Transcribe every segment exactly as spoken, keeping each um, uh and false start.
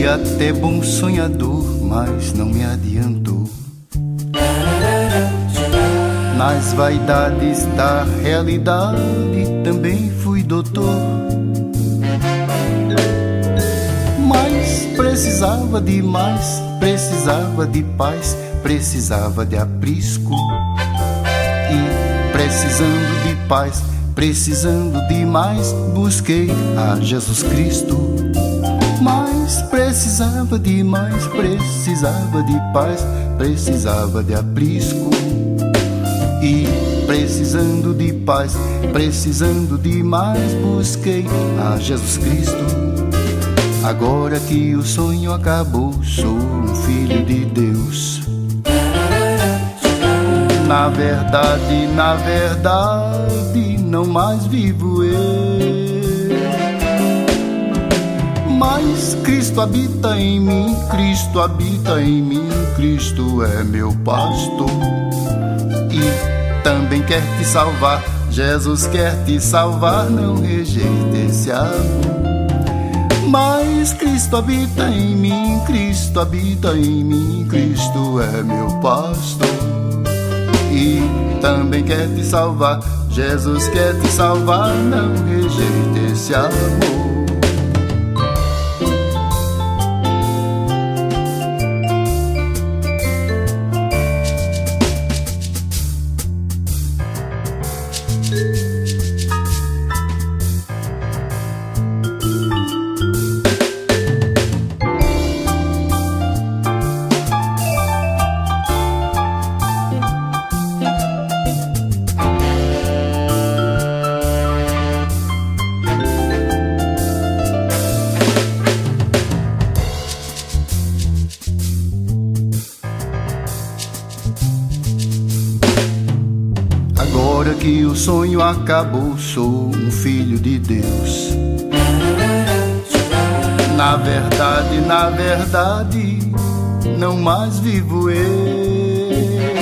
até bom sonhador, mas não me adiantou. Nas vaidades da realidade também fui doutor, mas precisava de mais, precisava de paz, precisava de aprisco. E precisando de paz, precisando de mais, busquei a Jesus Cristo. Mas precisava de mais, precisava de paz, precisava de aprisco. E precisando de paz, precisando de mais, busquei a Jesus Cristo. Agora que o sonho acabou, sou um filho de Deus. Na verdade, na verdade, não mais vivo eu, mas Cristo habita em mim, Cristo habita em mim, Cristo é meu pastor. E também quer te salvar, Jesus quer te salvar, não rejeite esse amor. Mas Cristo habita em mim, Cristo habita em mim, Cristo é meu pastor. E também quer te salvar, Jesus quer te salvar, não rejeite esse amor. Agora que o sonho acabou, sou um filho de Deus. Na verdade, na verdade, não mais vivo eu,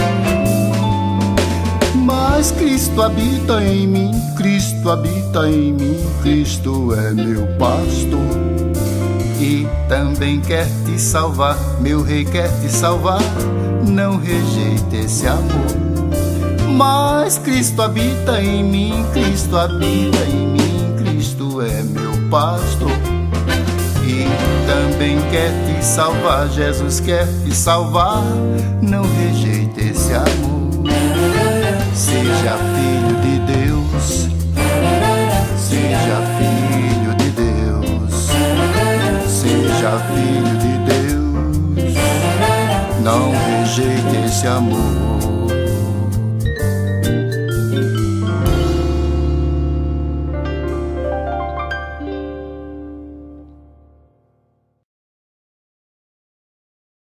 mas Cristo habita em mim, Cristo habita em mim, Cristo é meu pastor. E também quer te salvar, meu Rei quer te salvar, não rejeite esse amor. Mas Cristo habita em mim, Cristo habita em mim, Cristo é meu pastor. E também quer te salvar, Jesus quer te salvar, não rejeite esse amor. Seja filho de Deus, seja filho de Deus, seja filho de Deus, não rejeite esse amor.